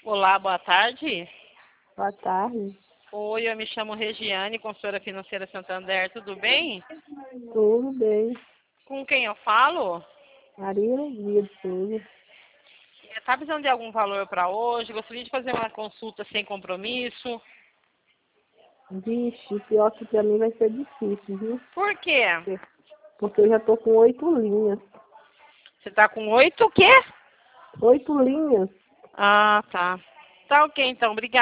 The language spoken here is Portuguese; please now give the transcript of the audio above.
Olá, boa tarde. Boa tarde. Oi, eu me chamo Regiane, consultora financeira Santander, tudo bem? Tudo bem. Com quem eu falo? Maria Alegria de Souza. Tá precisando de algum valor para hoje? Gostaria de fazer uma consulta sem compromisso. Vixe, pior que pra mim vai ser difícil, viu? Por quê? Porque eu já tô com 8 linhas. Você tá com 8 o quê? 8 linhas. Ah, tá. Tá ok, então. Obrigada.